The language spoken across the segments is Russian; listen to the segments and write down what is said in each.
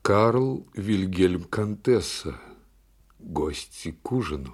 Карл Вильгельм Контесса. Гости к ужину.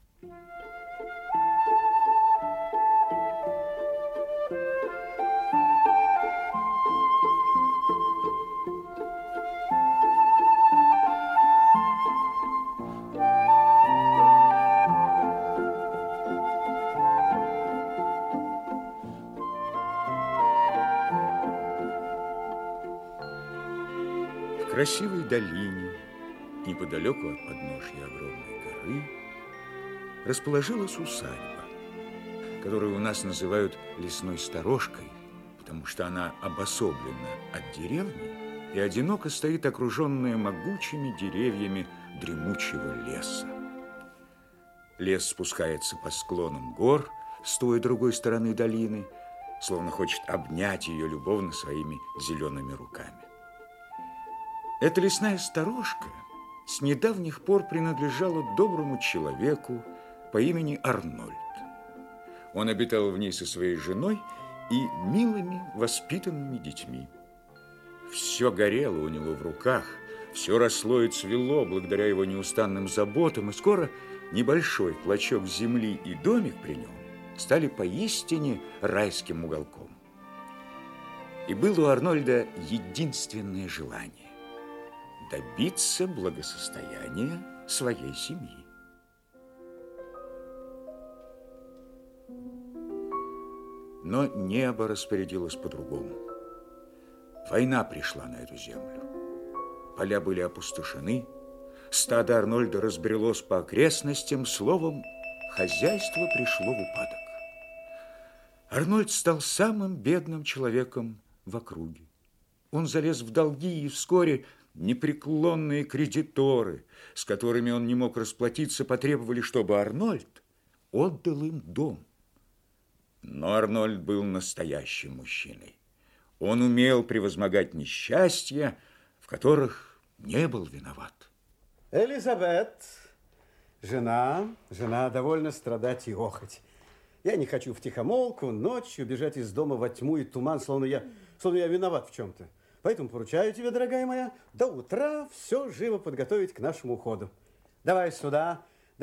В красивой долине, неподалеку от подножья огромной горы, расположилась усадьба, которую у нас называют лесной сторожкой, потому что она обособлена от деревни и одиноко стоит, окруженная могучими деревьями дремучего леса. Лес спускается по склонам гор с той и другой стороны долины, словно хочет обнять ее любовно своими зелеными руками. Эта лесная сторожка с недавних пор принадлежала доброму человеку по имени Арнольд. Он обитал в ней со своей женой и милыми воспитанными детьми. Все горело у него в руках, все росло и цвело благодаря его неустанным заботам, и скоро небольшой клочок земли и домик при нем стали поистине райским уголком. И было у Арнольда единственное желание – добиться благосостояния своей семьи. Но небо распорядилось по-другому. Война пришла на эту землю. Поля были опустошены, стадо Арнольда разбрелось по окрестностям, словом, хозяйство пришло в упадок. Арнольд стал самым бедным человеком в округе. Он залез в долги, и вскоре непреклонные кредиторы, с которыми он не мог расплатиться, потребовали, чтобы Арнольд отдал им дом. Но Арнольд был настоящим мужчиной. Он умел превозмогать несчастья, в которых не был виноват. Элизабет, жена довольно страдать и охоть. Я не хочу втихомолку ночью бежать из дома во тьму и туман, словно я виноват в чем-то. Поэтому поручаю тебе, дорогая моя, до утра все живо подготовить к нашему уходу. Давай сюда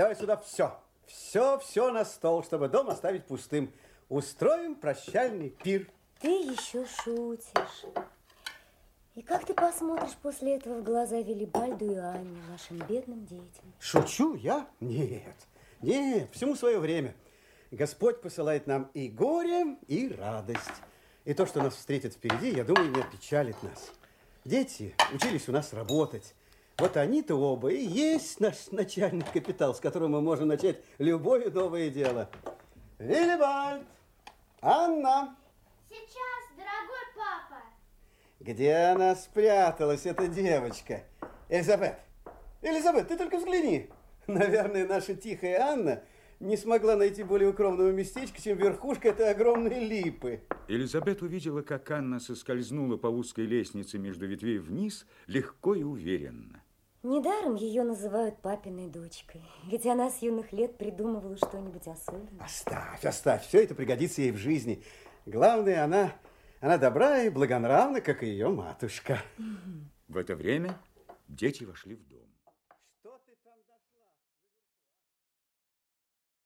все на стол, чтобы дом оставить пустым. Устроим прощальный пир. Ты еще шутишь. И как ты посмотришь после этого в глаза Виллибальду и Анне, вашим бедным детям? Шучу я? Нет, всему свое время. Господь посылает нам и горе, и радость. И то, что нас встретит впереди, я думаю, не опечалит нас. Дети учились у нас работать. Вот они-то оба и есть наш начальный капитал, с которым мы можем начать любое новое дело. Виллибальд! Анна! Сейчас, дорогой папа. Где она спряталась, эта девочка? Элизабет, ты только взгляни. Наверное, наша тихая Анна не смогла найти более укромного местечка, чем верхушка этой огромной липы. Элизабет увидела, как Анна соскользнула по узкой лестнице между ветвей вниз, легко и уверенно. Недаром ее называют папиной дочкой. Ведь она с юных лет придумывала что-нибудь особенное. Оставь. Все это пригодится ей в жизни. Главное, она добра и благонравна, как и ее матушка. В это время дети вошли в дом.